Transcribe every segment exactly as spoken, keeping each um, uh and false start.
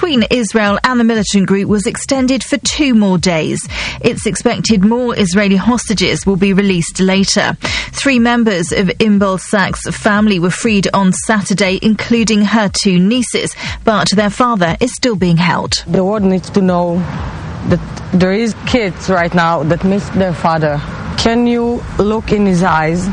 between Israel and the militant group was extended for two more days. It's expected more Israeli hostages will be released later. Three members of Inbal Sak's family were freed on Saturday, including her two nieces, but their father is still being held. The world needs to know that there is kids right now that miss their father. Can you look in his eyes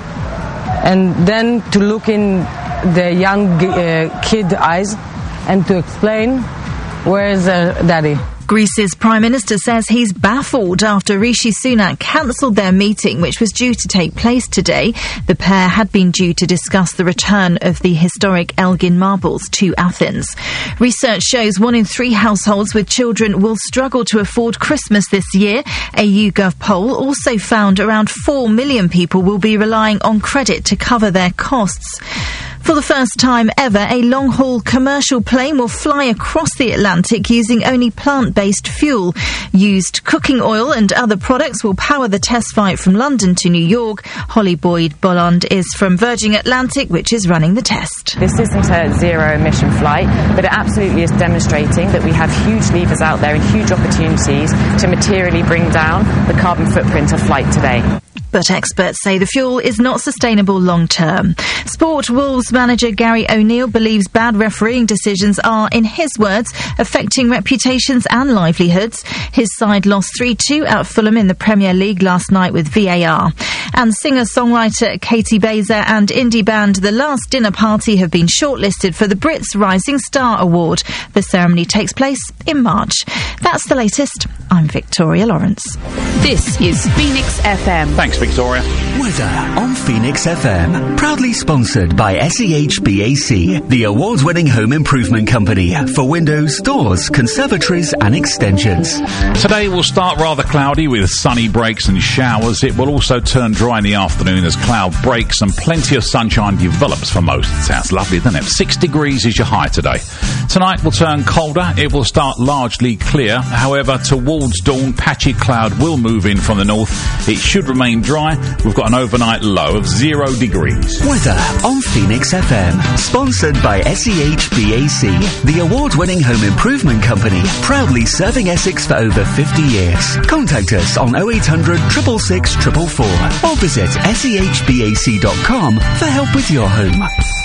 and then to look in the young uh, kid eyes and to explain where is their daddy? Greece's Prime Minister says he's baffled after Rishi Sunak cancelled their meeting, which was due to take place today. The pair had been due to discuss the return of the historic Elgin marbles to Athens. Research shows one in three households with children will struggle to afford Christmas this year. A YouGov poll also found around four million people will be relying on credit to cover their costs. For the first time ever, a long-haul commercial plane will fly across the Atlantic using only plant-based fuel. Used cooking oil and other products will power the test flight from London to New York. Holly Boyd-Bolland is from Virgin Atlantic, which is running the test. This isn't a zero-emission flight, but it absolutely is demonstrating that we have huge levers out there and huge opportunities to materially bring down the carbon footprint of flight today. But experts say the fuel is not sustainable long-term. Sport Wolves manager Gary O'Neill believes bad refereeing decisions are, in his words, affecting reputations and livelihoods. His side lost three two at Fulham in the Premier League last night with V A R. And singer-songwriter Katie Baser and indie band The Last Dinner Party have been shortlisted for the Brits Rising Star Award. The ceremony takes place in March. That's the latest. I'm Victoria Lawrence. This is Phoenix F M. Thanks, Victoria. Weather on Phoenix F M. Proudly sponsored by S E H B A C, the award-winning home improvement company for windows, doors, conservatories and extensions. Today will start rather cloudy with sunny breaks and showers. It will also turn dry in the afternoon as cloud breaks and plenty of sunshine develops for most. Sounds lovely, doesn't it? Six degrees is your high today. Tonight will turn colder. It will start largely clear. However, towards dawn, patchy cloud will move in from the north. It should remain dry. We've got an overnight low of zero degrees. Weather on Phoenix F M. Sponsored by S E H B A C, the award-winning home improvement company, proudly serving Essex for over fifty years. Contact us on oh eight hundred, six six six, four four four or visit S E H B A C dot com for help with your home.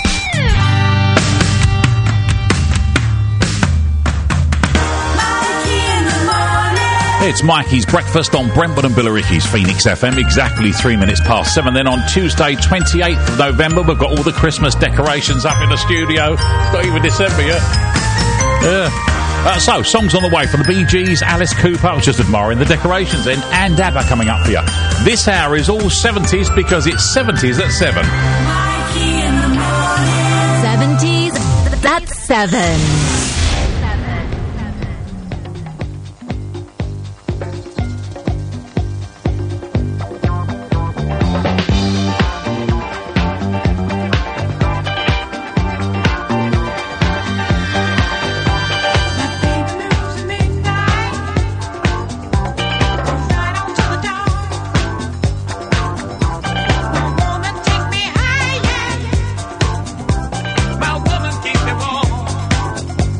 It's Mikey's Breakfast on Brentwood and Billericay's Phoenix F M, exactly three minutes past seven. Then on Tuesday, twenty-eighth of November, we've got all the Christmas decorations up in the studio. It's not even December yet. Yeah. Uh, so, songs on the way from the Bee Gees, Alice Cooper, I was just admiring the decorations then, and ABBA coming up for you. This hour is all seventies because it's seventies at seven. seventies at seven. My woman keep me warm.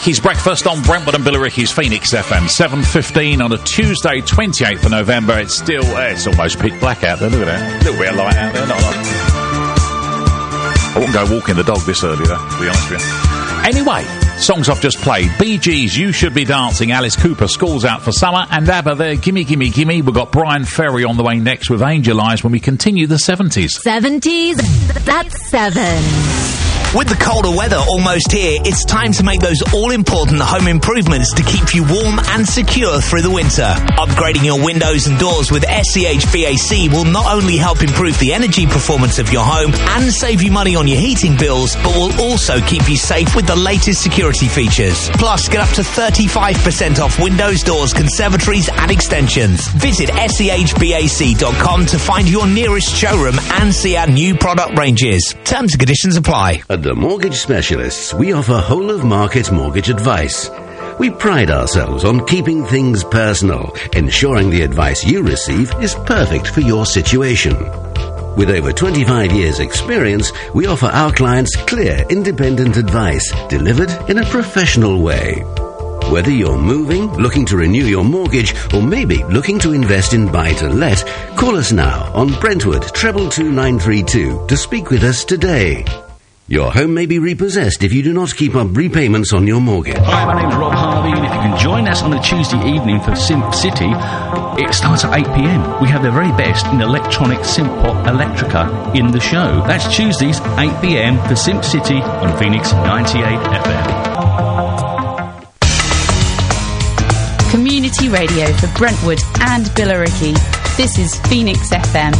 Mikey's Breakfast on Brentwood and Billericay's Phoenix F M. seven fifteen on a Tuesday, twenty-eighth of November. It's still, uh, it's almost pitch black out there. Look at that. A little bit of light out there. Not like... I wouldn't go walking the dog this early, though, to be honest with you. Anyway, songs I've just played. Bee Gees, You Should Be Dancing. Alice Cooper, School's Out for Summer. And ABBA there, Gimme, Gimme, Gimme. We've got Brian Ferry on the way next with Angel Eyes when we continue the seventies. seventies, that's seven. With the colder weather almost here, it's time to make those all-important home improvements to keep you warm and secure through the winter. Upgrading your windows and doors with S C H B A C will not only help improve the energy performance of your home and save you money on your heating bills, but will also keep you safe with the latest security features. Plus, get up to thirty-five percent off windows, doors, conservatories and extensions. Visit S C H B A C dot com to find your nearest showroom and see our new product ranges. Terms and conditions apply. At the Mortgage Specialists, we offer whole-of-market mortgage advice. We pride ourselves on keeping things personal, ensuring the advice you receive is perfect for your situation. With over twenty-five years' experience, we offer our clients clear, independent advice delivered in a professional way. Whether you're moving, looking to renew your mortgage, or maybe looking to invest in buy-to-let, call us now on Brentwood treble two nine three two to speak with us today. Your home may be repossessed if you do not keep up repayments on your mortgage. Hi, my name's Rob Harvey, and if you can join us on a Tuesday evening for Simp City, it starts at eight p.m. We have the very best in electronic Simp Pop Electrica in the show. That's Tuesdays, eight p.m. for Simp City on Phoenix ninety-eight F M. Community radio for Brentwood and Billericay. This is Phoenix F M.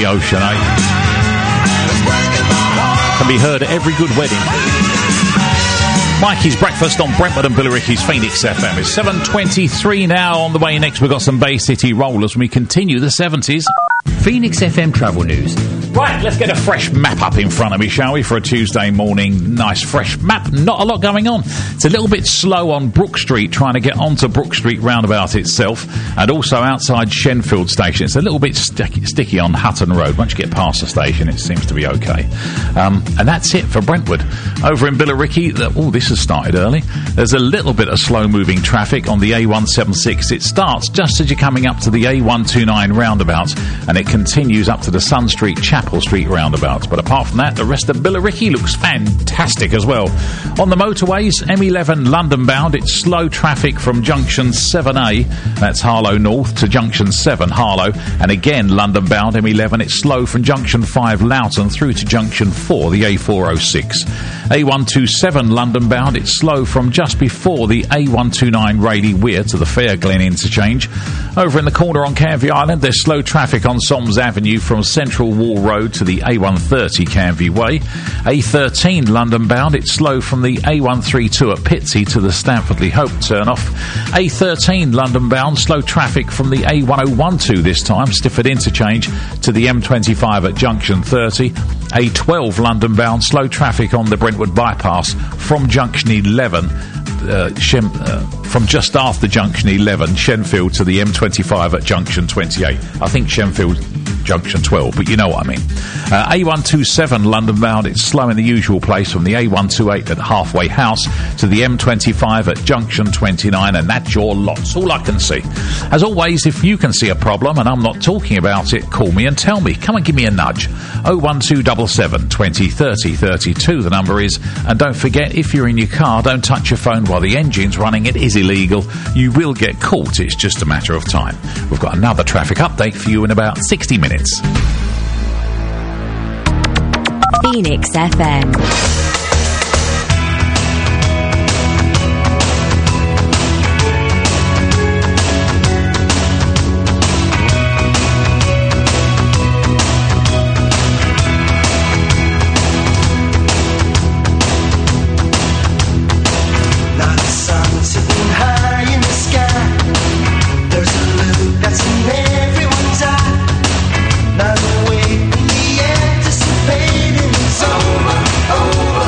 ocean, eh? Can be heard at every good wedding. Mikey's Breakfast on Brentwood and Billericay's Phoenix F M. It's seven twenty-three now. On the way next, we've got some Bay City Rollers when we continue the seventies. Phoenix F M travel news. Right, let's get a fresh map up in front of me, shall we, for a Tuesday morning. Nice fresh map. Not a lot going on. It's a little bit slow on Brook Street, trying to get onto Brook Street roundabout itself, and also outside Shenfield Station. It's a little bit sticky, sticky on Hutton Road. Once you get past the station, it seems to be okay. Um, and that's it for Brentwood. Over in Billericay, the, oh, this has started early. There's a little bit of slow-moving traffic on the A one seventy-six. It starts just as you're coming up to the A one twenty-nine roundabout, and it continues up to the Sun Street, Chapel Street roundabouts. But apart from that, the rest of Billericay looks fantastic as well. On the motorways, M eleven London bound, it's slow traffic from junction seven A, that's Harlow North, to junction seven Harlow, and again London bound M eleven, it's slow from junction five Loughton through to junction four, the A four oh six. A one twenty-seven London bound, it's slow from just before the A one twenty-nine Rayleigh Weir to the Fair Glen interchange. Over in the corner on Canvey Island, there's slow traffic on Soms Avenue from Central Wall Road to the A one thirty Canvey Way. A thirteen London bound, it's slow from the A one thirty-two at Pitsea to the Stanfordley Hope turnoff. A thirteen London bound, slow traffic from the A one oh twelve this time, Stifford interchange to the M twenty-five at junction thirty. A twelve London bound, slow traffic on the Brentwood bypass from junction eleven. Uh, Shem, uh, from just after junction eleven, Shenfield to the M twenty-five at junction twenty-eight. I think Shenfield junction twelve, but you know what I mean. Uh, A one twenty-seven London bound, it's slow in the usual place from the A one twenty-eight at Halfway House to the M twenty-five at junction twenty-nine, and that's your lot. That's all I can see. As always, if you can see a problem and I'm not talking about it, call me and tell me. Come and give me a nudge. oh one two seven seven, twenty, thirty, thirty-two, the number is. And don't forget, if you're in your car, don't touch your phone while the engine's running. It is illegal. You will get caught. It's just a matter of time. We've got another traffic update for you in about sixty minutes. Phoenix F M. Over, over.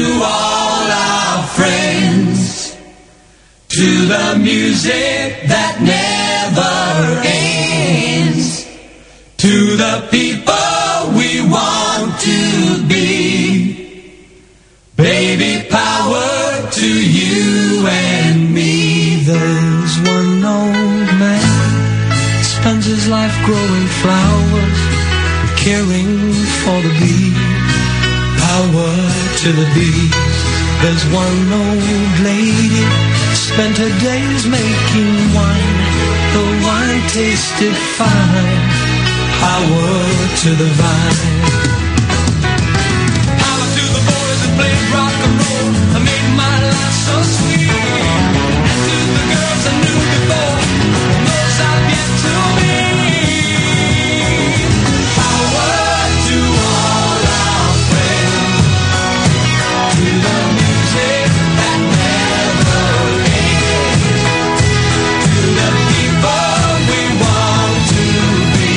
all our friends, to the music that never ends, to the people we want to be. Baby, power to you and me. There's one old man, spends his life growing flowers, caring for the bees. Power to the bees. There's one old lady, spent her days making wine. The wine tasted fine. Power to the vine. Power to the boys that played rock and roll. I made my life so sweet. And to the girls I knew before, and those I've yet to meet. Power to all our friends, to the music that never ends, to the people we want to be.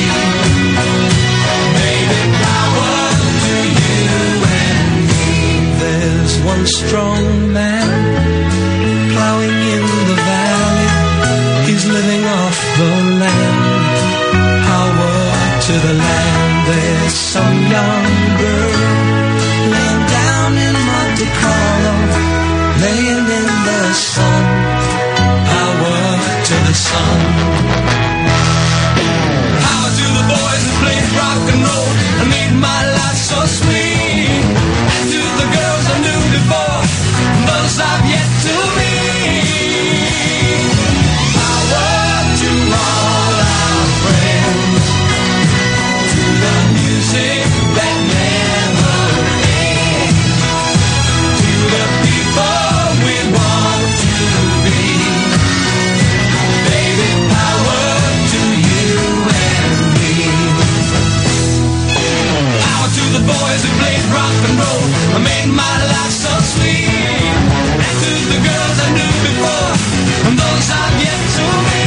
Baby, power to you and me. There's one strong man plowing in the valley. He's living off the land. Power to the land. There's some young girl laying down in Monte Carlo, laying in the sun. Power to the sun. Power to the boys that played rock and roll and made my life so sweet. And to the girls I knew before, and those I've yet to meet. Power to all our friends, to the music that never ends, to the people we want to be. Baby, power to you and me. Power to the boys who played rock and roll, I made my life so sweet. And to the girls I knew before, and those I've yet to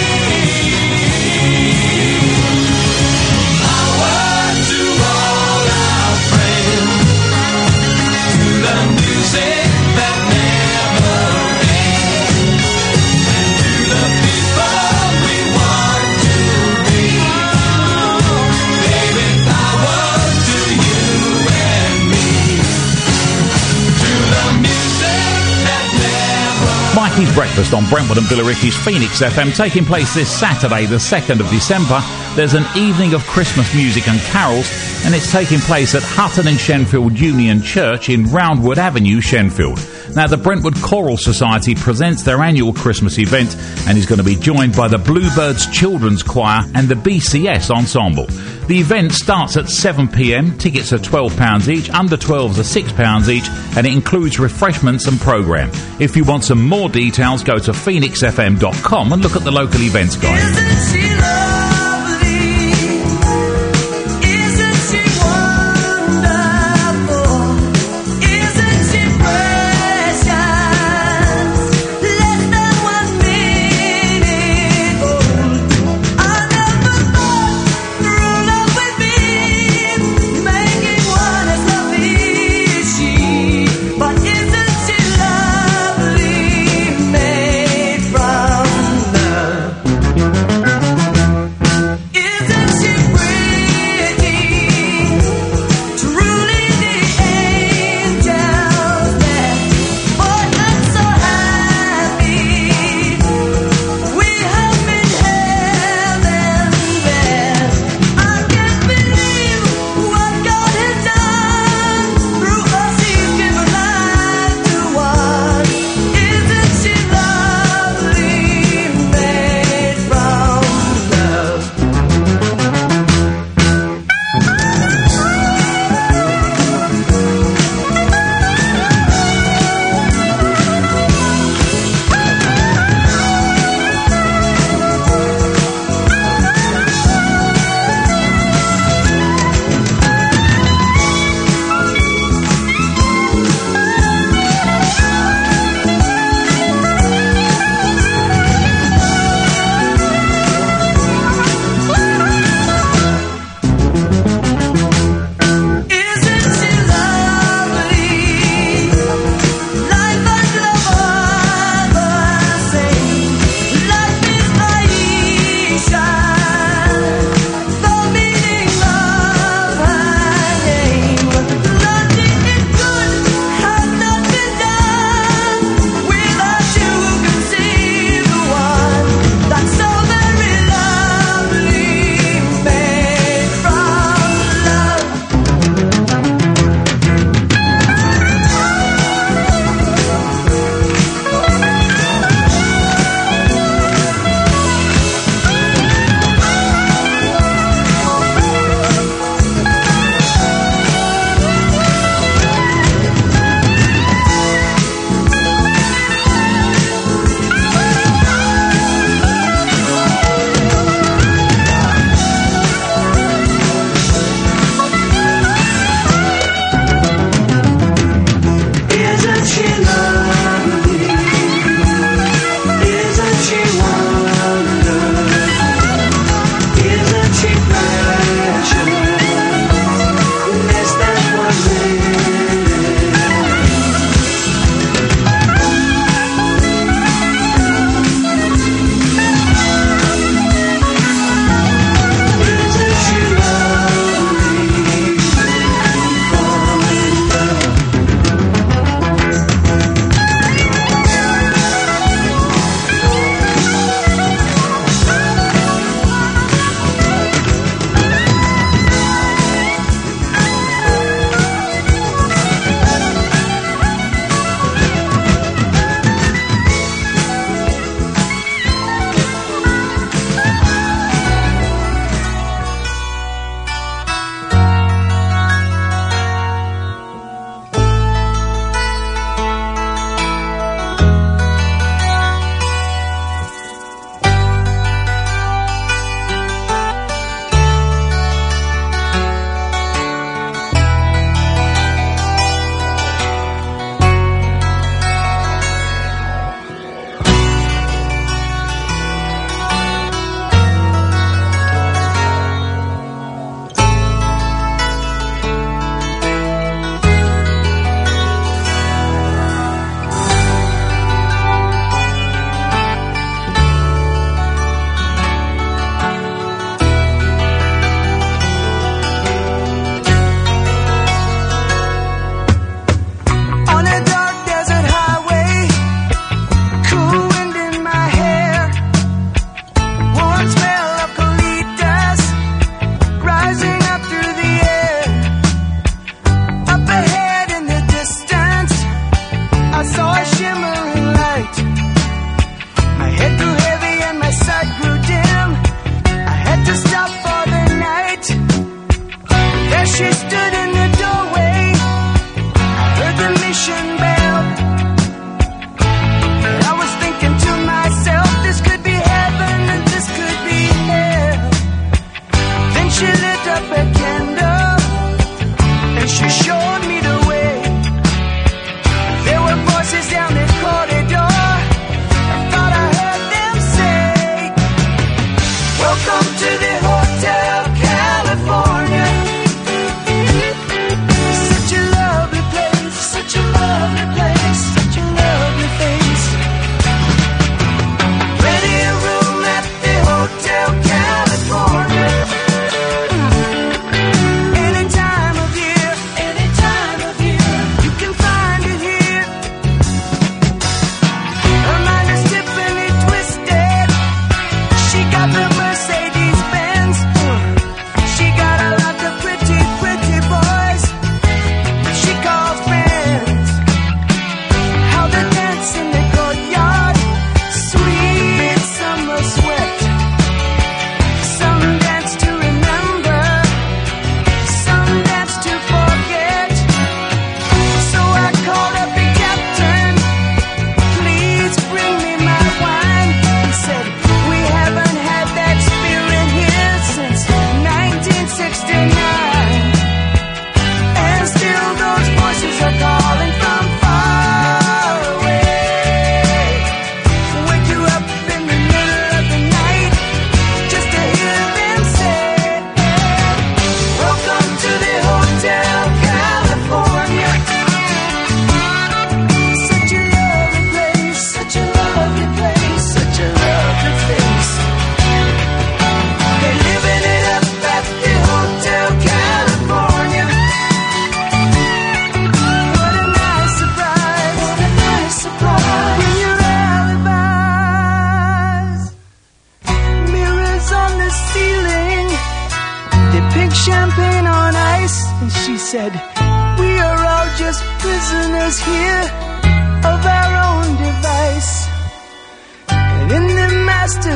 meet. Power to all our friends, to the music that never ends, and to the people we want to be. Baby, power to you and me, to the music that never. Mikey's Breakfast on Brentwood and Billericay's Phoenix F M, taking place this Saturday, the second of December. There's an evening of Christmas music and carols, and it's taking place at Hutton and Shenfield Union Church in Roundwood Avenue, Shenfield. Now, the Brentwood Choral Society presents their annual Christmas event and is going to be joined by the Bluebirds Children's Choir and the B C S Ensemble. The event starts at seven p m. Tickets are twelve pounds each, under twelves are six pounds each, and it includes refreshments and programme. If you want some more details, go to phoenix f m dot com and look at the local events guide. Isn't she lovely? Isn't she wonderful? Isn't she precious? Less than one minute old. I never thought true love would be making one as lovely as she. But isn't she lovely, made from love?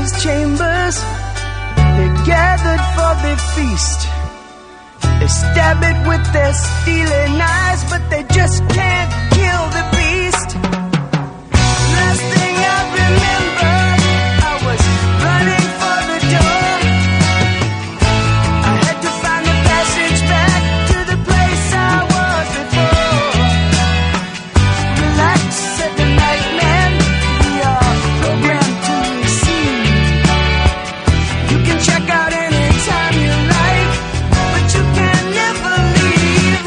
these chambers, they're gathered for the feast. They stab it with their steely knives, but they just can't kill the beast. Last thing I remember, I was running for the door. I had to find the passage back to the place I was before. Relax, said the nightman, we are programmed to receive. You can check out anytime you like, but you can never leave.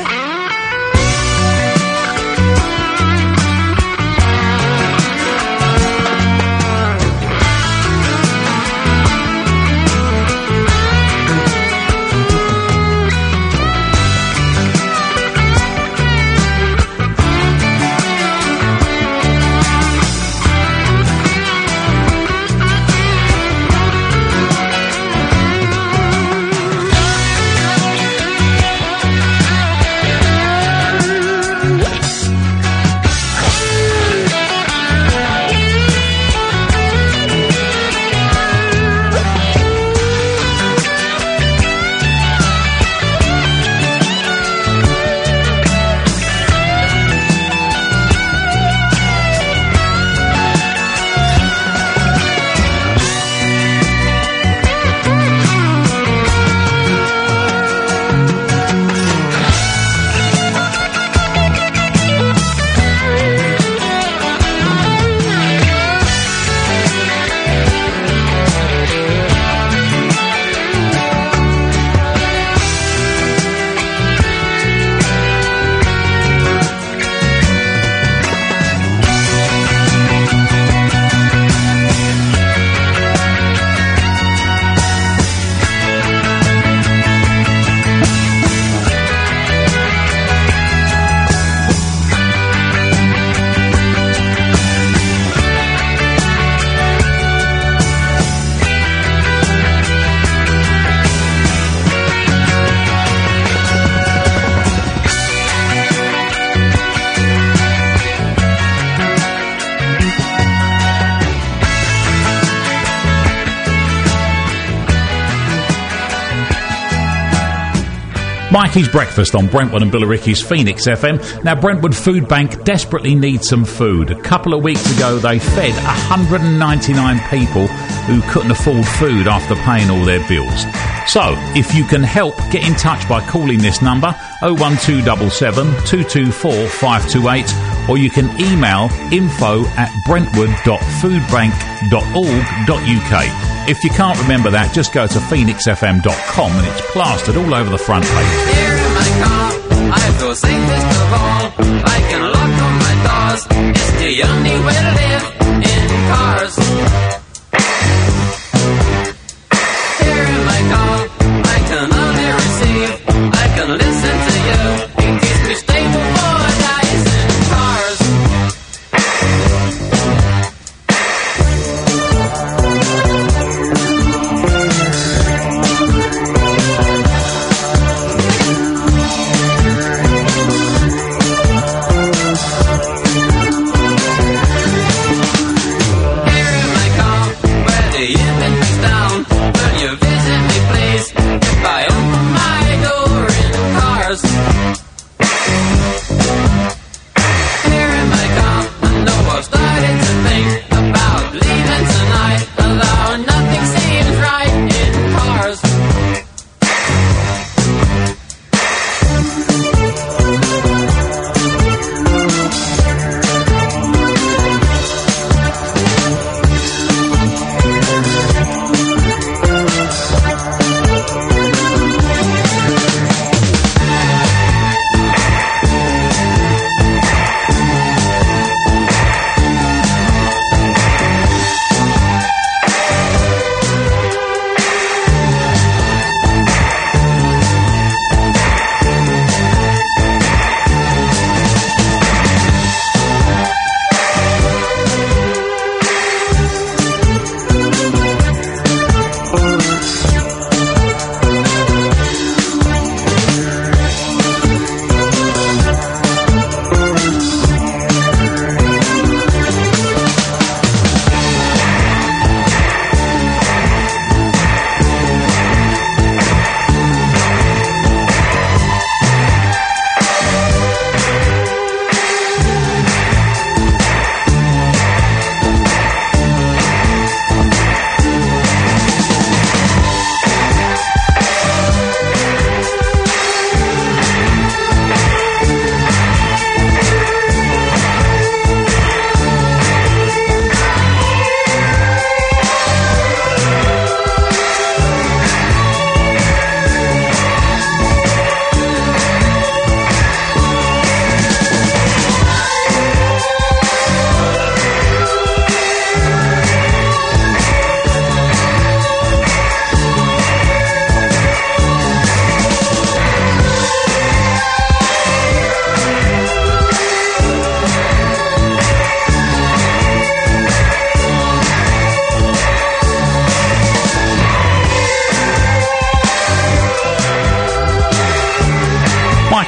Mikey's Breakfast on Brentwood and Billericay's Phoenix F M. Now, Brentwood Food Bank desperately needs some food. A couple of weeks ago, they fed one hundred ninety-nine people who couldn't afford food after paying all their bills. So, if you can help, get in touch by calling this number, oh one two seven seven, two two four, five two eight, or you can email info at brentwood dot food bank dot org dot u k. If you can't remember that, just go to phoenix f m dot com and it's plastered all over the front page. Here in my car, I feel safest of all. I can lock on my doors. It's the only way to live in cars. Here in my car, I can only receive. I can listen to you. It keeps me stable for days in cars.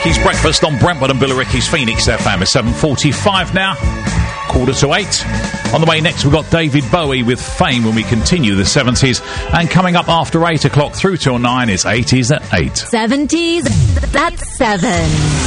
Mackey's Breakfast on Brentwood and Billericay's Phoenix F M. It's seven forty-five now, quarter to eight. On the way next, we've got David Bowie with Fame when we continue the seventies. And coming up after eight o'clock through till nine is eighties at eight. seventies at seven.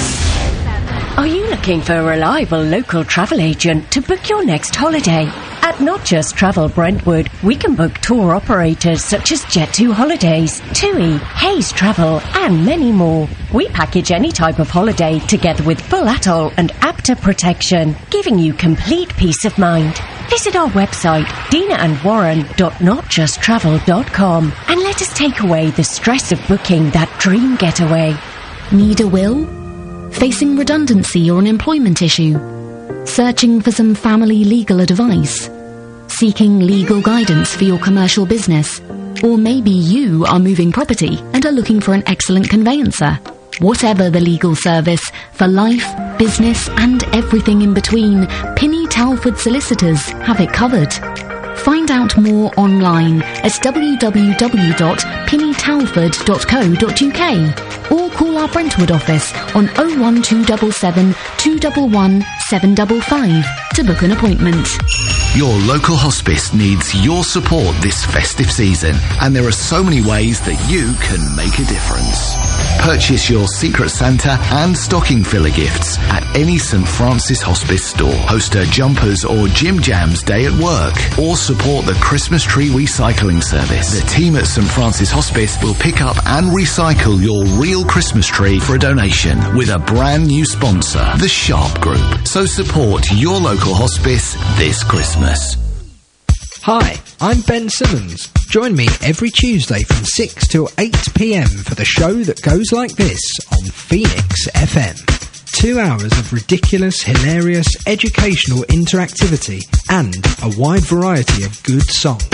Are you looking for a reliable local travel agent to book your next holiday? At Not Just Travel Brentwood, we can book tour operators such as Jet two Holidays, TUI, Hayes Travel, and many more. We package any type of holiday together with full atoll and APTA protection, giving you complete peace of mind. Visit our website, dina and warren dot not just travel dot com, and let us take away the stress of booking that dream getaway. Need a will? Facing redundancy or an employment issue? Searching for some family legal advice? Seeking legal guidance for your commercial business? Or maybe you are moving property and are looking for an excellent conveyancer? Whatever the legal service, for life, business and everything in between, Pinny Talford Solicitors have it covered. Find out more online at w w w dot pinny talford dot co dot u k or call our Brentwood office on oh one two seven seven, two one one, seven five five to book an appointment. Your local hospice needs your support this festive season, and there are so many ways that you can make a difference. Purchase your Secret Santa and stocking filler gifts at any St Francis Hospice store. Host a Jumpers or Jim Jams day at work, or support the Christmas tree recycling service. The team at St Francis Hospice will pick up and recycle your real Christmas tree for a donation with a brand new sponsor, the Sharp Group. So support your local hospice this Christmas. Hi, I'm Ben Simmons. Join me every Tuesday from six till eight p m for the show that goes like this on Phoenix F M. Two hours of ridiculous, hilarious, educational interactivity and a wide variety of good songs.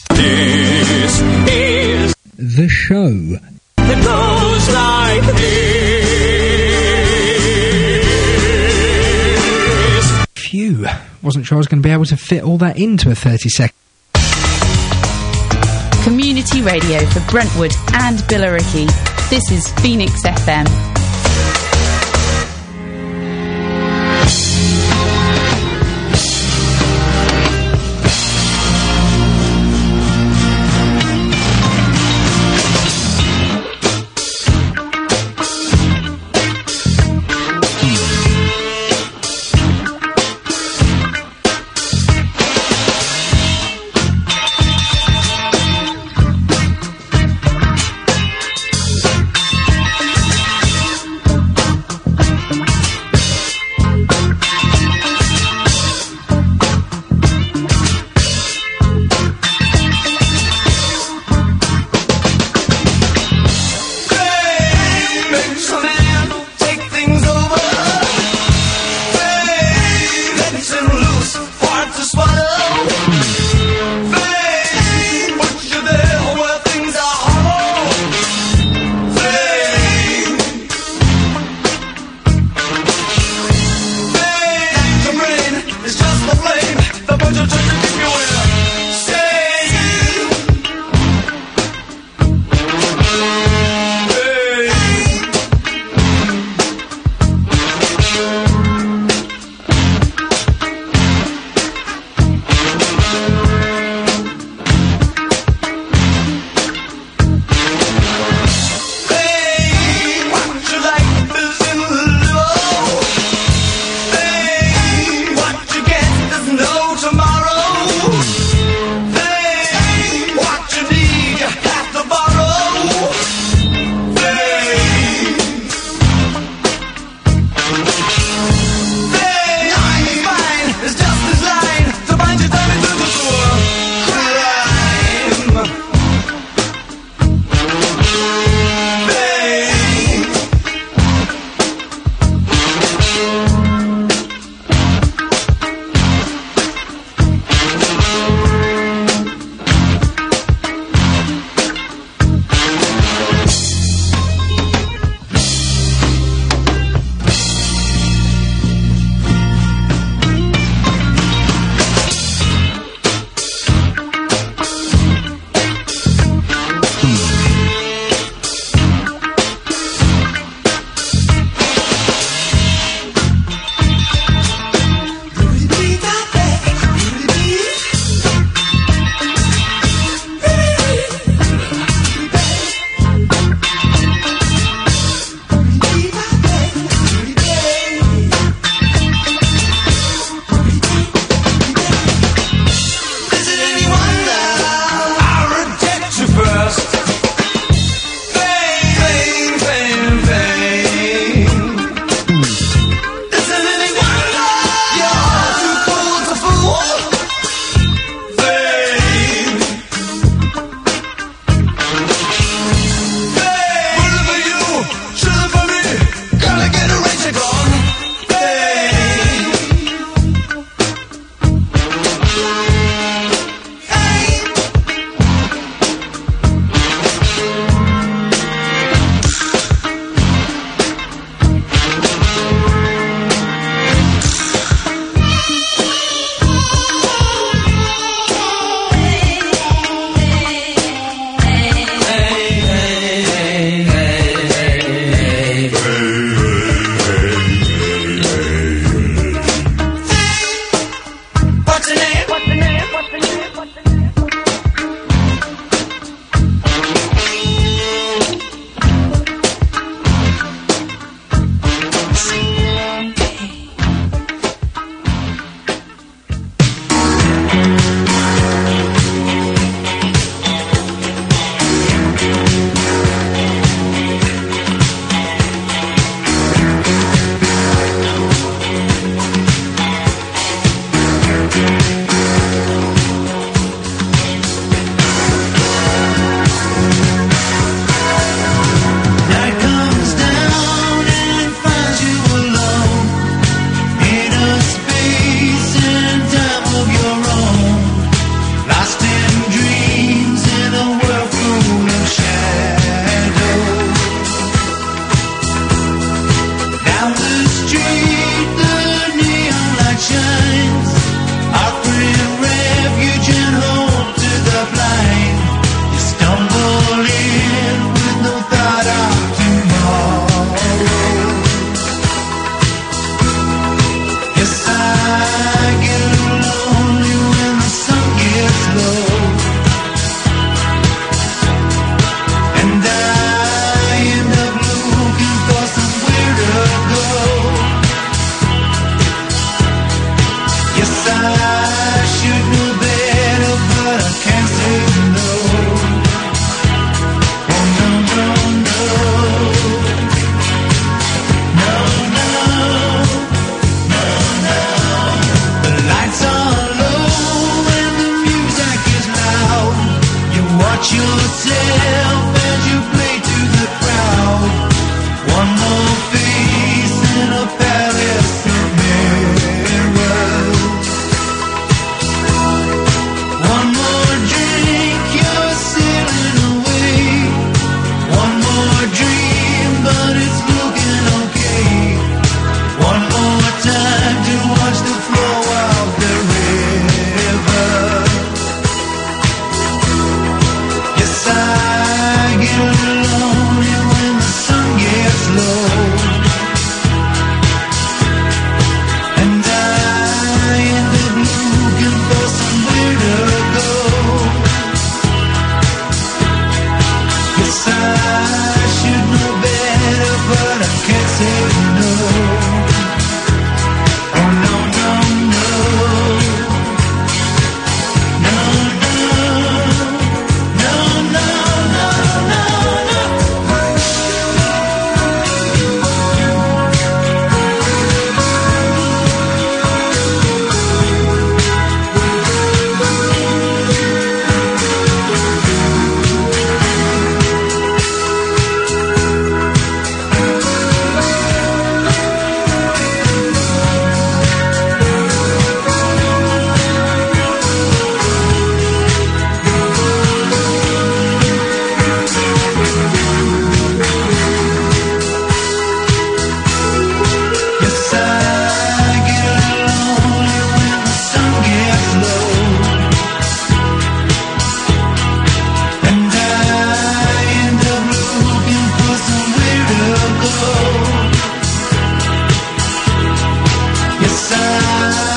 This is The show. that goes like this. Phew, wasn't sure I was going to be able to fit all that into a thirty second. Community radio for Brentwood and Billericay. This is Phoenix F M.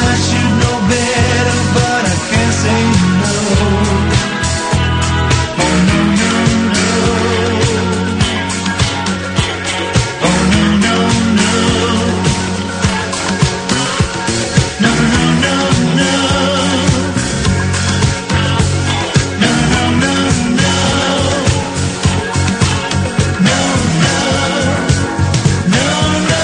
I should know better, but I can't say no. Oh no, no, no. Oh no, no, no. No, no, no, no. No, no, no, no. No, no. No, no.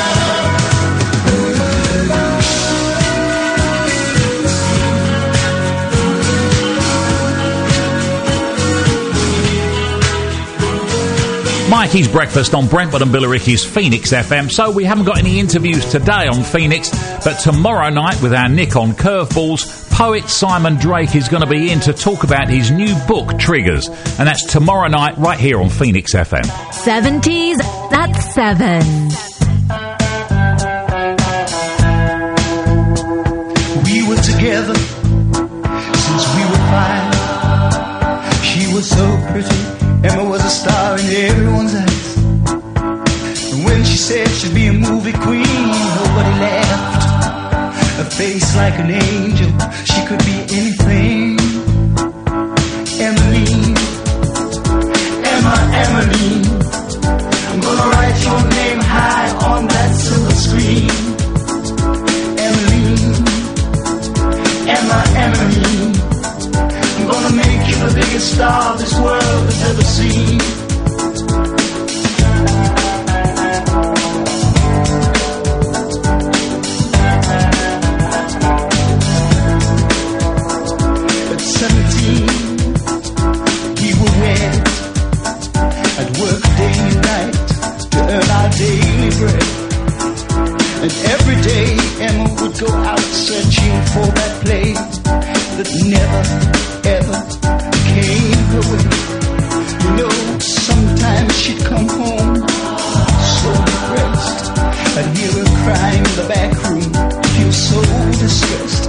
Mikey's Breakfast on Brentwood and Billericay's Phoenix F M. So we haven't got any interviews today on Phoenix, but tomorrow night with our Nick on Curveballs, poet Simon Drake is going to be in to talk about his new book, Triggers. And that's tomorrow night right here on Phoenix F M. seventies, that's seven. We were together since we were five. She was so pretty, Emma was a star in everyone's eyes. And when she said she'd be a movie queen, nobody laughed. A face like an angel, she could be anything. Emmeline, Emma, Emmeline, I'm gonna write your name high on that silver screen. Emmeline, Emma, Emmeline, I'm gonna make you the biggest star this world has ever seen. At seventeen, we were wed. I'd work day and night to earn our daily bread. And every day Emma would go out searching for that place that never, ever came her way. You know, sometimes she'd come home so depressed. I'd hear her crying in the back room, feel so distressed.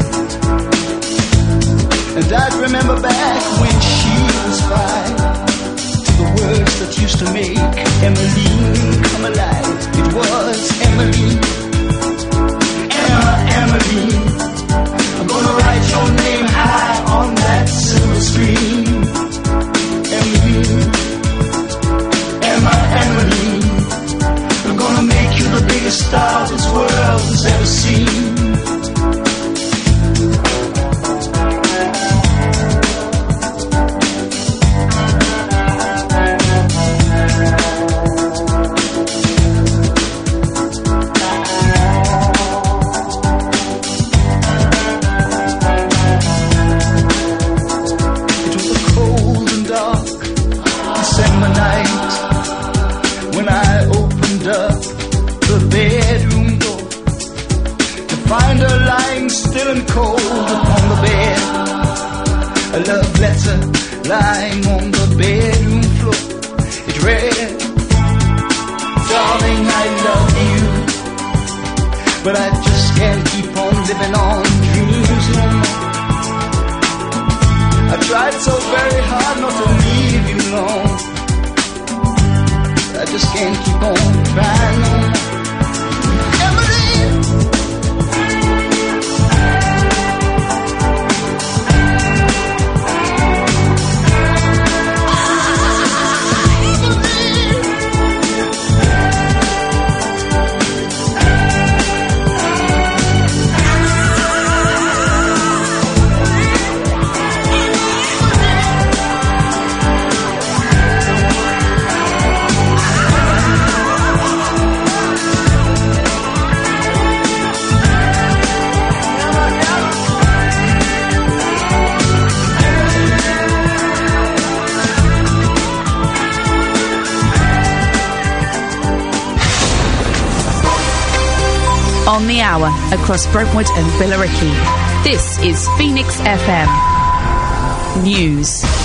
And I'd remember back when she was five, to the words that used to make Emmeline come alive. It was Emmeline, Emma, Emmeline, I'm gonna write your name high on that silver screen. Emmeline, Emma, Emmeline, I'm gonna make you the biggest star this world has ever seen. Cold upon the bed, a love letter lying on the bedroom floor. It read, darling, I love you, but I just can't keep on living on dreams no more. I tried so very hard not to leave you alone. I just can't keep on trying no more. Emmeline, On the hour across Brentwood and Billericay. This is Phoenix F M News.